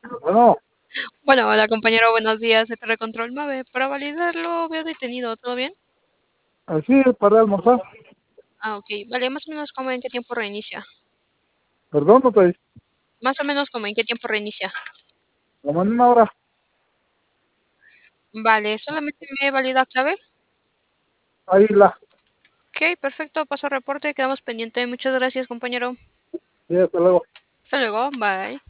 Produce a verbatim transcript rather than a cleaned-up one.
Bueno, Bueno, hola compañero, buenos días. Se te recontrol Mave. Para validarlo, veo detenido. ¿Todo bien? así para almorzar. Ah, ok. Vale, más o menos como en qué tiempo reinicia. Perdón, no te Más o menos como en qué tiempo reinicia. como en una hora. Vale, solamente me valida clave. Ahí la. Ok, perfecto. Paso a reporte. Quedamos pendiente. Muchas gracias, compañero. Sí, hasta luego. Hasta luego. Bye.